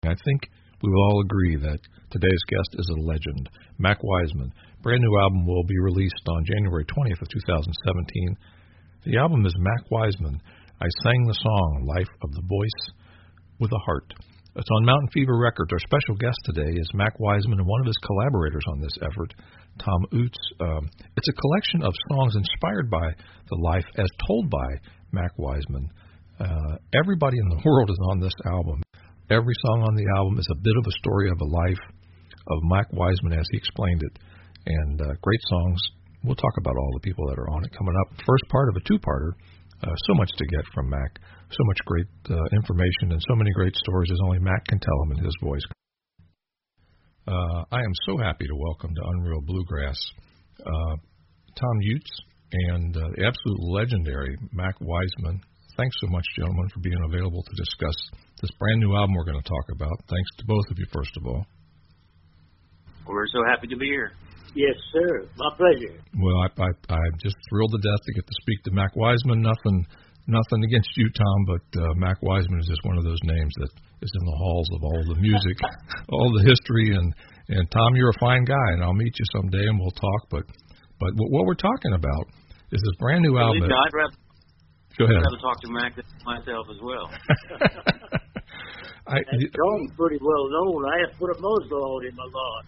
I think we will all agree that today's guest is a legend, Mac Wiseman. Brand new album will be released on January 20th of 2017. The album is Mac Wiseman. I sang the song Life of the Voice with a Heart. It's on Mountain Fever Records. Our special guest today is Mac Wiseman and one of his collaborators on this effort, Tom Utz. It's a collection of songs inspired by the life as told by Mac Wiseman. Everybody in the world is on this album. Every song on the album is a bit of a story of a life of Mac Wiseman as he explained it. And great songs. We'll talk about all the people that are on it coming up. First part of a two-parter. So much to get from Mac. So much great information and so many great stories as only Mac can tell them in his voice. I am so happy to welcome to Unreal Bluegrass Tom Utz and the absolute legendary Mac Wiseman. Thanks so much, gentlemen, for being available to discuss this brand new album we're going to talk about. Thanks to both of you, first of all. We're so happy to be here. Yes, sir. My pleasure. Well, I'm just thrilled to death to get to speak to Mac Wiseman. Nothing against you, Tom, but Mac Wiseman is just one of those names that is in the halls of all the music, all the history. And Tom, you're a fine guy, and I'll meet you someday and we'll talk. But what we're talking about is this brand new album. Go ahead. I'd rather talk to Mac myself as well. Tom's pretty well known. I have put a muzzle on him a lot.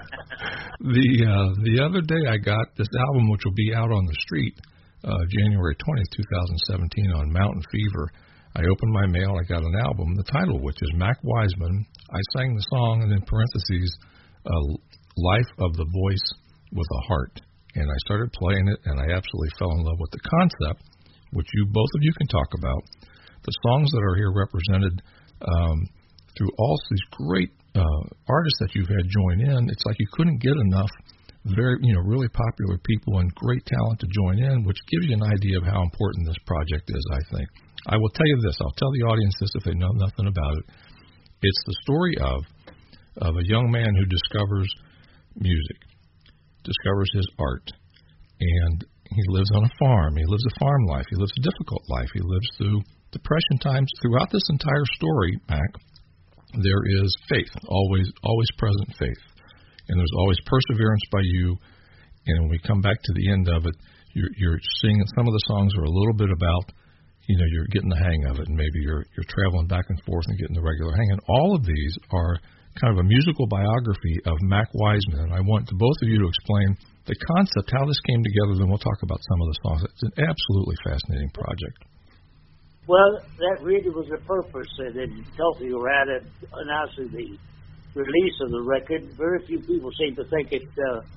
The other day I got this album, which will be out on the street January 20th, 2017 on Mountain Fever. I opened my mail. I got an album, the title, which is Mac Wiseman. I sang the song, and in parentheses, Life of the Voice with a Heart. And I started playing it, and I absolutely fell in love with the concept, which both of you can talk about. The songs that are here represented through all these great artists that you've had join in. It's like you couldn't get enough really popular people and great talent to join in, which gives you an idea of how important this project is, I think. I will tell you this. I'll tell the audience this if they know nothing about it. It's the story of a young man who discovers music, discovers his art, and he lives on a farm. He lives a farm life. He lives a difficult life. He lives through depression times. Throughout this entire story, Mac, there is faith, always present faith. And there's always perseverance by you. And when we come back to the end of it, you're seeing some of the songs are a little bit about, you're getting the hang of it, and maybe you're traveling back and forth and getting the regular hang. And all of these are kind of a musical biography of Mac Wiseman. And I want both of you to explain the concept, how this came together, then we'll talk about some of the songs. It's an absolutely fascinating project. Well, that really was the purpose, and in talking around and announcing the release of the record, very few people seem to think this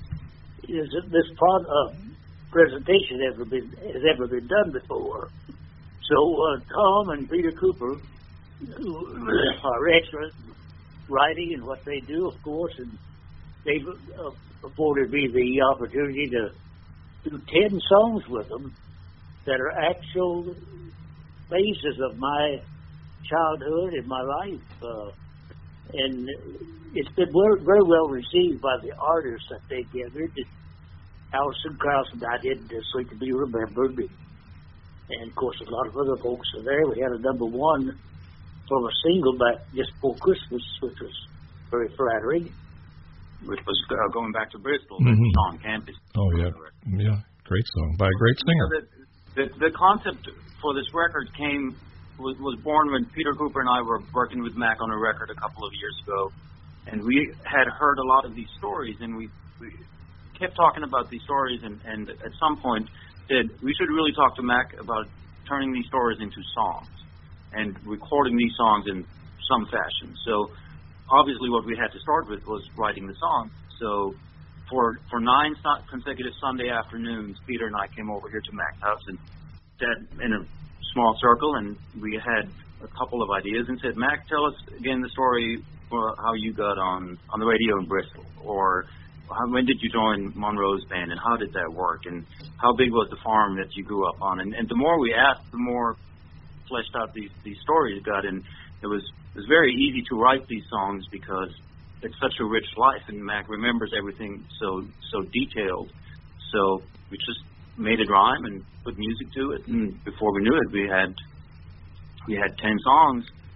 presentation has ever been done before. So Tom and Peter Cooper, who are excellent writing in what they do, of course, and they've afforded me the opportunity to do 10 songs with them that are actual phases of my childhood and my life. And it's been very well received by the artists that they gathered. Alison Krauss and I did Sweet to Be Remembered. And, of course, a lot of other folks are there. We had a number one from a single back just before Christmas, which was very flattering. Which was Going Back to Bristol, on campus. Oh, yeah. Yeah, great song by a great singer. The concept for this record was born when Peter Cooper and I were working with Mac on a record a couple of years ago. And we had heard a lot of these stories, and we kept talking about these stories, and at some point said we should really talk to Mac about turning these stories into songs and recording these songs in some fashion. So obviously what we had to start with was writing the songs. So for 9 consecutive Sunday afternoons, Peter and I came over here to Mac's house and sat in a small circle, and we had a couple of ideas and said, Mac, tell us again the story how you got on the radio in Bristol, or when did you join Monroe's band, and how did that work, and how big was the farm that you grew up on? And the more we asked, the more fleshed out these stories got, and it was very easy to write these songs because it's such a rich life, and Mac remembers everything so detailed. So we just made it rhyme and put music to it, and before we knew it, we had 10 songs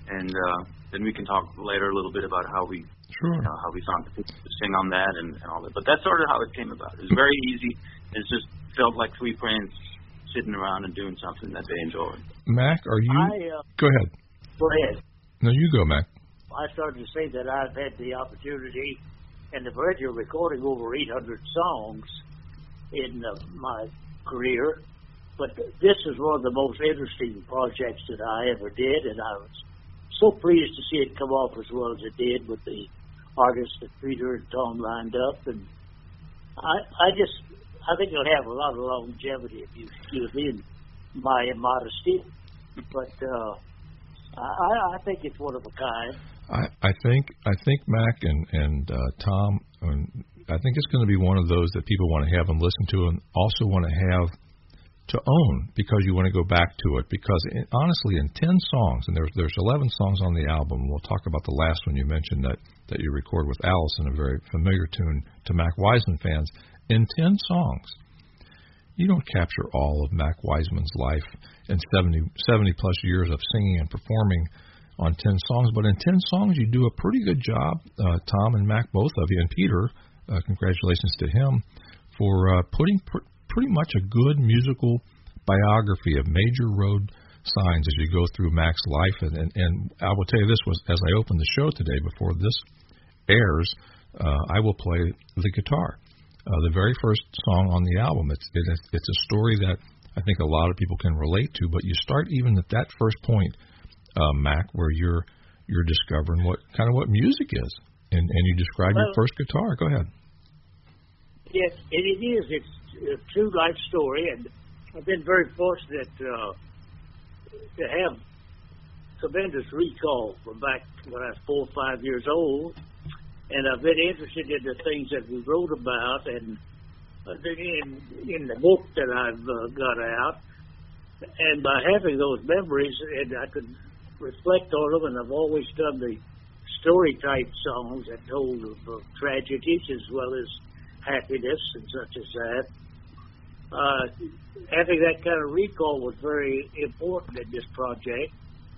and then we can talk later a little bit about how we how we found people to sing on that and all that. But that's sort of how it came about. It was very easy. It just felt like three friends sitting around and doing something that they enjoyed. Mac, are you? Go ahead. Go ahead. No, you go, Mac. I started to say that I've had the opportunity and the pleasure of recording over 800 songs in my career, but this is one of the most interesting projects that I ever did, and I was so pleased to see it come off as well as it did with the artists that Peter and Tom lined up, and I think it'll have a lot of longevity, if you excuse me and my immodesty, but I think it's one of a kind. I think Mac and Tom, I think it's going to be one of those that people want to have and listen to, and also want to have to own, because you want to go back to it. Because honestly, in 10 songs, and there's 11 songs on the album. We'll talk about the last one you mentioned that you record with Allison, a very familiar tune to Mac Wiseman fans. In 10 songs, you don't capture all of Mac Wiseman's life in 70 plus years of singing and performing on 10 songs, but in 10 songs you do a pretty good job, Tom and Mac, both of you, and Peter, congratulations to him, for putting pretty much a good musical biography of major road signs as you go through Mac's life. And I will tell you this, was as I opened the show today, before this airs, I will play the guitar. The very first song on the album. It's a story that I think a lot of people can relate to, but you start even at that first point, Mac, where you're discovering what music is, and you describe your first guitar. Go ahead. Yes, it is. It's a true life story, and I've been very fortunate to have tremendous recall from back when I was 4 or 5 years old, and I've been interested in the things that we wrote about, and in the book that I've got out, and by having those memories, and I could reflect on them, and I've always done the story-type songs that told of tragedies as well as happiness and such as that. Having that kind of recall was very important in this project.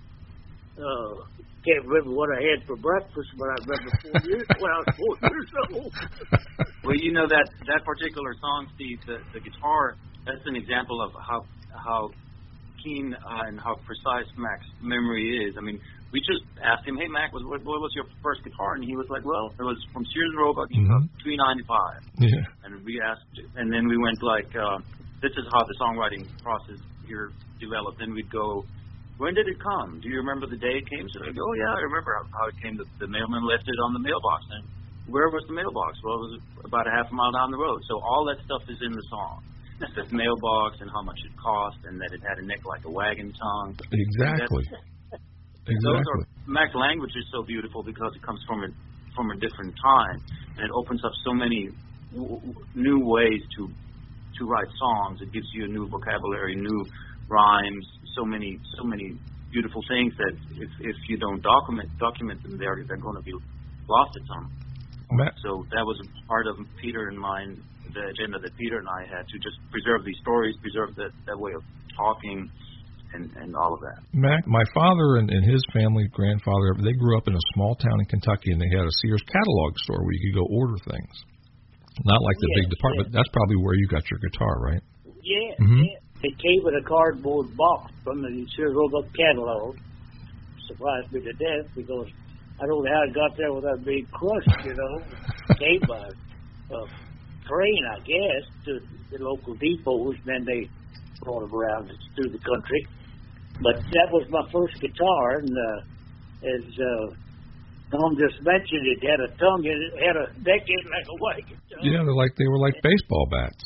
Can't remember what I had for breakfast, but I remember 4 years when I was 4 years old. Well, you know that particular song, Steve, the guitar, that's an example of how keen and how precise Mac's memory is. I mean, we just asked him, "Hey, Mac, what was your first guitar?" And he was like, "Well, it was from Sears Roebuck, $395." Yeah. And we asked, and then we went like, "This is how the songwriting process here developed." Then we'd go, "When did it come? Do you remember the day it came?" So I go, "Oh yeah, I remember how it came. The mailman left it on the mailbox." And where was the mailbox? Well, it was about a half a mile down the road. So all that stuff is in the song. The mailbox and how much it cost, and that it had a neck like a wagon tongue. Exactly. Exactly. Mac's language is so beautiful because it comes from a different time, and it opens up so many new ways to write songs. It gives you a new vocabulary, new rhymes, so many beautiful things that if you don't document them, they're going to be lost at some. So that was a part of Peter and mine, the agenda that Peter and I had, to just preserve these stories, preserve that way of talking, and all of that. Mac, my father and his family, grandfather, they grew up in a small town in Kentucky, and they had a Sears catalog store where you could go order things. Not like the big department. That's probably where you got your guitar, right? Yeah. Mm-hmm. Yeah. It came in a cardboard box from the Sears Roebuck catalog. Surprised me to death, because I don't know how it got there without being crushed, you know. It came by train, I guess, to the local depots, and then they brought them around through the country. But that was my first guitar, and as Tom just mentioned, it had a tongue in it, had a neck in it like a wagon tongue. Yeah, they were like baseball bats.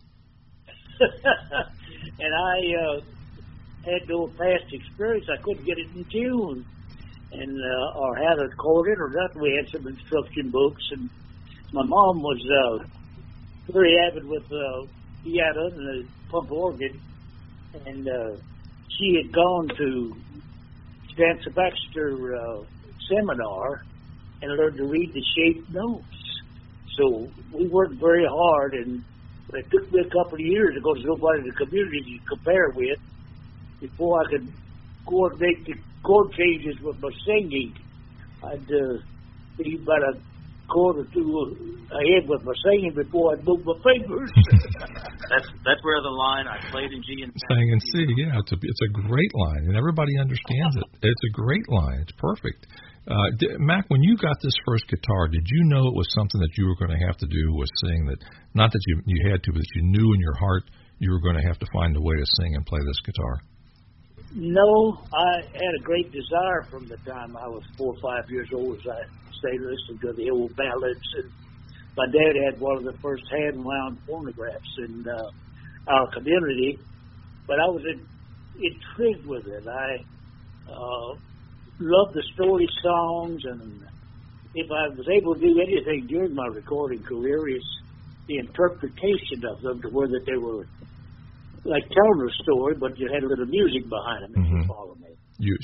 And I had no past experience. I couldn't get it in tune, and or how to record it or nothing. We had some instruction books, and my mom was very avid with piano and the pump organ, and she had gone to Spencer Baxter seminar and learned to read the shaped notes. So we worked very hard, and it took me a couple of years to go to nobody in the community to compare with before I could coordinate the chord changes with my singing. I'd be about a chord or two ahead with my singing before I'd move my fingers. That's where the line I played in G and sang in C. Yeah, it's a great line, and everybody understands it. It's a great line. It's perfect. Mac, when you got this first guitar, did you know it was something that you were going to have to do, was sing, that not that you had to, but that you knew in your heart you were going to have to find a way to sing and play this guitar? No, I had a great desire from the time I was 4 or 5 years old, as I say, listening to the old ballads. And my dad had one of the first hand-wound phonographs in our community, but I was intrigued with it. I loved the story songs, and if I was able to do anything during my recording career, it's the interpretation of them to where that they were like telling a story, but you had a little music behind them, if you follow me.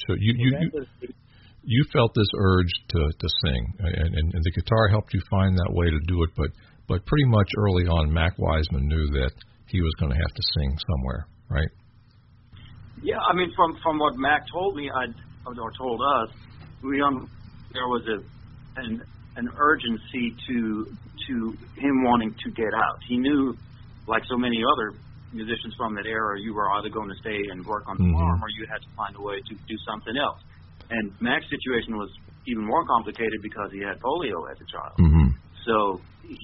You felt this urge to sing, and the guitar helped you find that way to do it, but pretty much early on, Mac Wiseman knew that he was going to have to sing somewhere, right? Yeah, I mean, from what Mac told me, or told us, there was an urgency to him wanting to get out. He knew, like so many other musicians from that era, you were either going to stay and work on the farm, or you had to find a way to do something else. And Mac's situation was even more complicated because he had polio as a child. So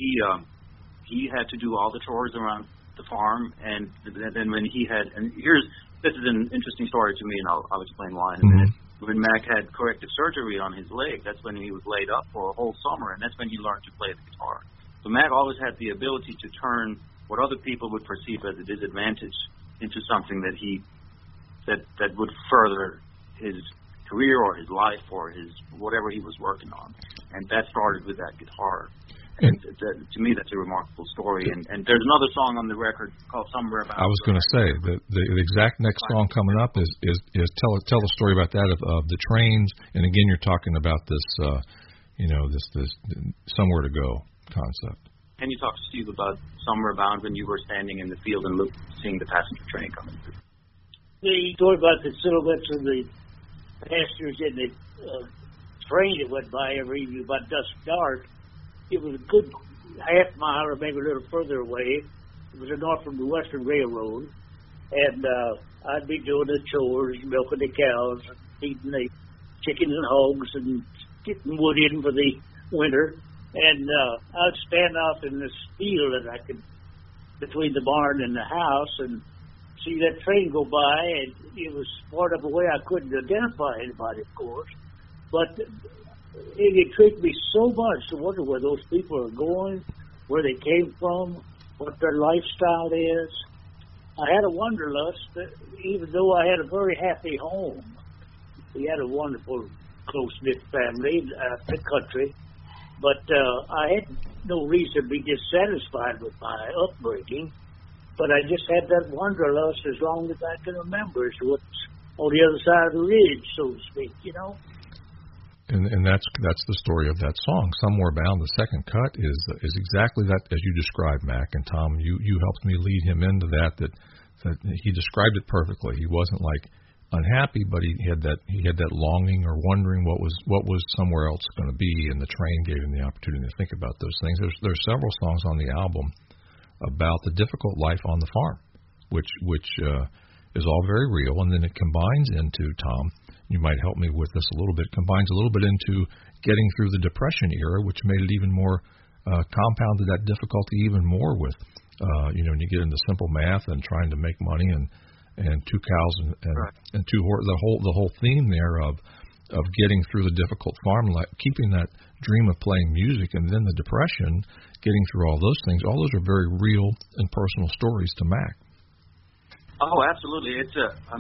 he had to do all the chores around the farm, and then when he had, and this is an interesting story to me, and I'll explain why in a minute. When Mac had corrective surgery on his leg, that's when he was laid up for a whole summer, and that's when he learned to play the guitar. So Mac always had the ability to turn what other people would perceive as a disadvantage into something that would further his career or his life or his whatever he was working on. And that started with that guitar. And to me, that's a remarkable story. And there's another song on the record called "Somewhere About." I was going to say the exact next song coming up is tell the story about that of the trains. And again, you're talking about this this somewhere to go concept. Can you talk to Steve about "Somewhere Bound" when you were standing in the field and seeing the passenger train coming through? The story about the silhouettes of the passengers in the train that went by every evening about dusk dark. It was a good half mile or maybe a little further away. It was a Norfolk and Western Railroad. And I'd be doing the chores, milking the cows, feeding the chickens and hogs, and getting wood in for the winter. And I'd stand off in this field that I could, between the barn and the house, and see that train go by. And it was far enough away I couldn't identify anybody, of course. But it intrigued me so much to wonder where those people are going, where they came from, what their lifestyle is. I had a wanderlust, that even though I had a very happy home. We had a wonderful, close-knit family in the country. But I had no reason to be dissatisfied with my upbringing. But I just had that wanderlust as long as I can remember, as to what's on the other side of the ridge, so to speak, And that's the story of that song, "Somewhere Bound." The second cut is exactly that, as you described, Mac. And Tom, you helped me lead him into that he described it perfectly. He wasn't like unhappy, but he had that longing or wondering what was somewhere else going to be, and the train gave him the opportunity to think about those things. There's several songs on the album about the difficult life on the farm, which is all very real, and then it combines into, Tom, you might help me with this a little bit, combines a little bit into getting through the Depression era, which made it even more, compounded that difficulty even more with, when you get into simple math and trying to make money and 2 cows and 2 horses, the whole theme there of getting through the difficult farm life, keeping that dream of playing music, and then the Depression, getting through all those things. All those are very real and personal stories to Mac. Oh, absolutely. It's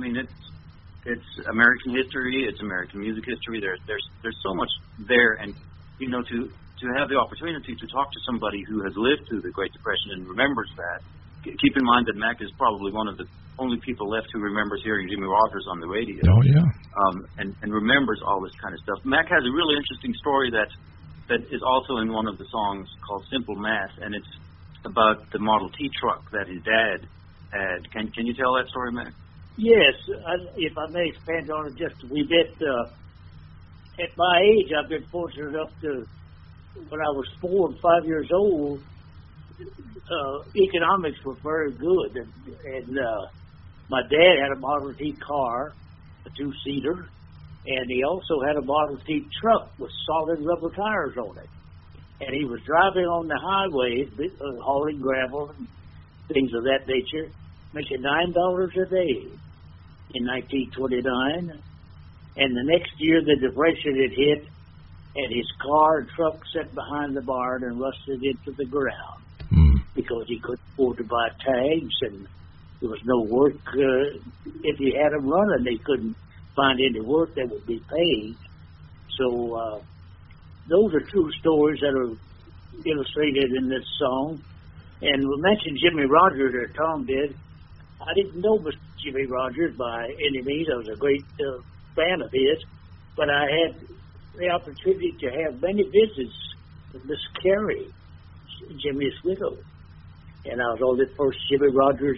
American history. It's American music history. There's so much there, and to have the opportunity to talk to somebody who has lived through the Great Depression and remembers that. Keep in mind that Mac is probably one of the only people left who remembers hearing Jimmy Rogers on the radio. Oh yeah. And remembers all this kind of stuff. Mac has a really interesting story that is also in one of the songs called "Simple Math," and it's about the Model T truck that his dad had. Can you tell that story, Mac? Yes, if I may expand on it just a wee bit. At my age, I've been fortunate enough to, when I was 4 and 5 years old, economics were very good. And my dad had a Model T car, a 2-seater, and he also had a Model T truck with solid rubber tires on it. And he was driving on the highway, hauling gravel and things of that nature, making $9 a day in 1929. And the next year, the Depression had hit, and his car and truck sat behind the barn and rusted into the ground because he couldn't afford to buy tags, and there was no work. If he had them running, they couldn't find any work that would be paid. So those are true stories that are illustrated in this song. And we mentioned Jimmie Rodgers, or Tom did. I didn't know Mr. Jimmie Rodgers by any means. I was a great fan of his, but I had the opportunity to have many visits with Miss Carey, Jimmy's widow. And I was on the first Jimmie Rodgers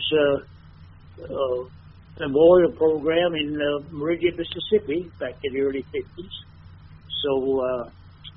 memorial program in Meridian, Mississippi, back in the early 50s. So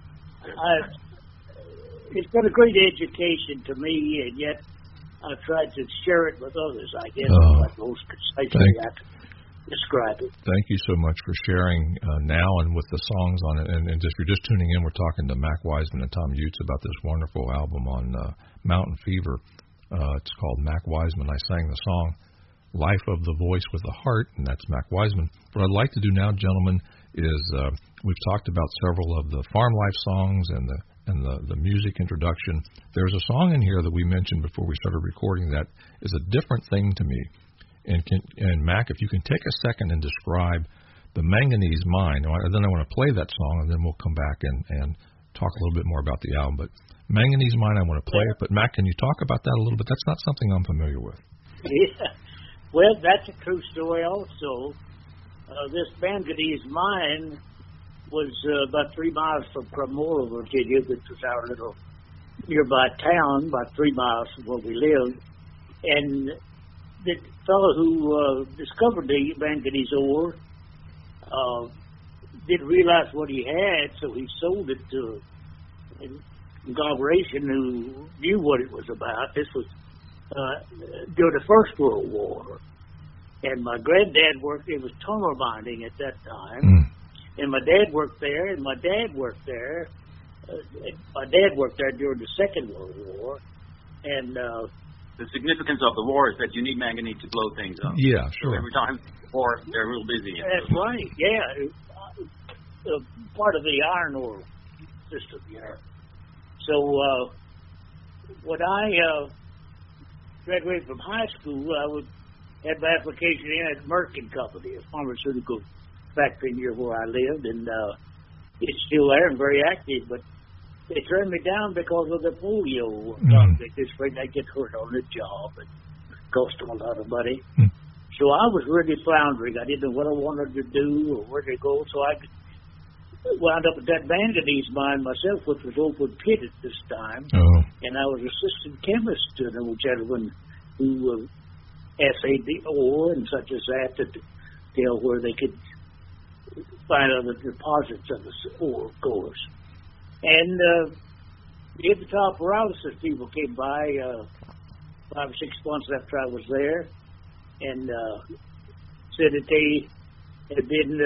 it's been a great education to me, and yet I've tried to share it with others, I guess, like most concisely I can describe it. Thank you so much for sharing now and with the songs on it. And just, if you're just tuning in, we're talking to Mac Wiseman and Tom Utes about this wonderful album on Mountain Fever. It's called Mac Wiseman. I sang the song Life of the Voice with the Heart, and that's Mac Wiseman. What I'd like to do now, gentlemen, is we've talked about several of the farm life songs and the music introduction. There's a song in here that we mentioned before we started recording that is a different thing to me. And Mac, if you can take a second and describe the Manganese Mine, and then I want to play that song, and then we'll come back and talk a little bit more about the album. But Manganese Mine, I want to play it. But Mac, can you talk about that a little bit? That's not something I'm familiar with. Yeah. Well, that's a true story also. This Manganese Mine was about 3 miles from Cremora, Virginia, which was our little nearby town, about 3 miles from where we lived. And the fellow who discovered the manganese ore didn't realize what he had, so he sold it to a congregation who knew what it was about. This was during the First World War. And my granddad worked, it was tunnel mining at that time. And my dad worked there, and my dad worked there. My dad worked there during the Second World War. And the significance of the war is that you need manganese to blow things up. Yeah, sure. So every time war, they're real busy. That's right, yeah. Part of the iron ore system, you know. So when I graduated from high school, I had my application in at Merck & Company, a pharmaceutical factory near where I lived, and it's still there and very active, but they turned me down because of the polio conflict. They afraid I'd get hurt on the job and cost them a lot of money. So I was really floundering. I didn't know what I wanted to do or where to go, so I wound up at that manganese mine myself, which was open pit at this time, and I was assistant chemist to an old gentleman who assayed the ore and such as that to tell where they could find other deposits of the ore, of course. And the top paralysis people came by 5 or 6 months after I was there and said that they had been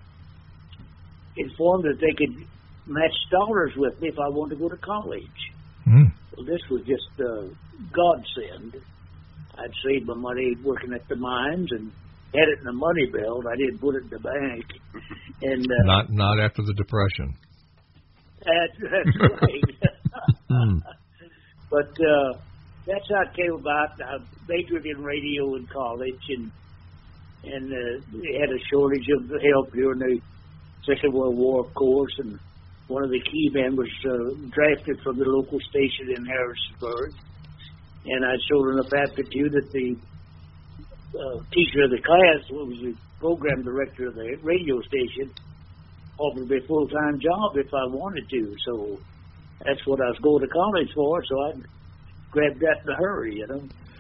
informed that they could match dollars with me if I wanted to go to college. Well, this was just godsend. I'd saved my money working at the mines and had it in a money belt. I didn't put it in the bank. And not after the Depression. That's right. But that's how it came about. I majored in radio in college, and they had a shortage of help during the Second World War, of course, and one of the key men was drafted from the local station in Harrisonburg. And I showed enough aptitude that the teacher of the class, who was the program director of the radio station, offered me a full-time job if I wanted to. So that's what I was going to college for, so I grabbed that in a hurry, you know.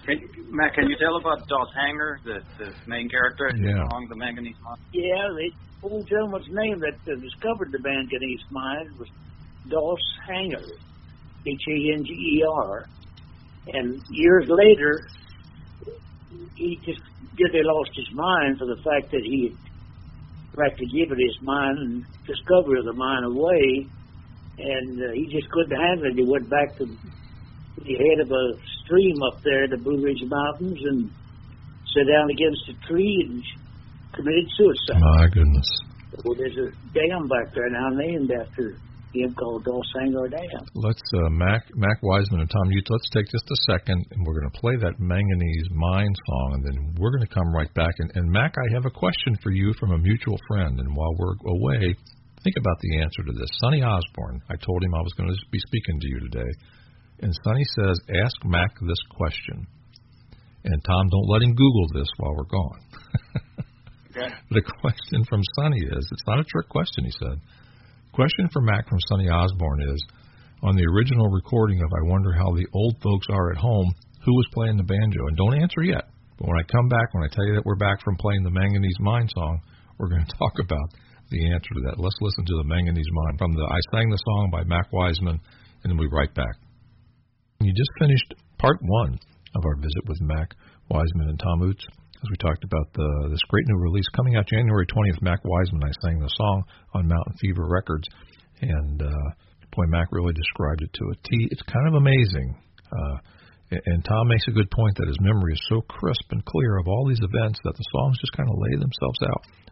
Matt, can you tell about Doss Hanger, the main character in the song, The Manganese Mine? Yeah, the old gentleman's name that discovered the Manganese Mine was Doss Hanger, Hanger. And years later, he just really lost his mind for the fact that he had practically given his mine and discovery of the mine away, and he just couldn't handle it. He went back to the head of a stream up there in the Blue Ridge Mountains and sat down against a tree and committed suicide. My goodness. Well, there's a dam back there now named after him called Doss Hanger Dam. Let's, Mac Wiseman and Tom Utes, let's take just a second, and we're going to play that Manganese Mine song, and then we're going to come right back. And Mac, I have a question for you from a mutual friend, and while we're away, think about the answer to this. Sonny Osborne, I told him I was going to be speaking to you today, and Sonny says, ask Mac this question. And Tom, don't let him Google this while we're gone. Okay. The question from Sonny is, it's not a trick question, he said. Question for Mac from Sonny Osborne is, on the original recording of I Wonder How the Old Folks Are at Home, who was playing the banjo? And don't answer yet. But when I come back, when I tell you that we're back from playing the Manganese Mine song, we're going to talk about the answer to that. Let's listen to the Manganese Mine from the I Sang the Song by Mac Wiseman, and then we'll be right back. You just finished part one of our visit with Mac Wiseman and Tom Utes, as we talked about this great new release coming out January 20th. Mac Wiseman, I Sang the Song on Mountain Fever Records, and boy, Mac really described it to a T. It's kind of amazing. And Tom makes a good point that his memory is so crisp and clear of all these events that the songs just kind of lay themselves out.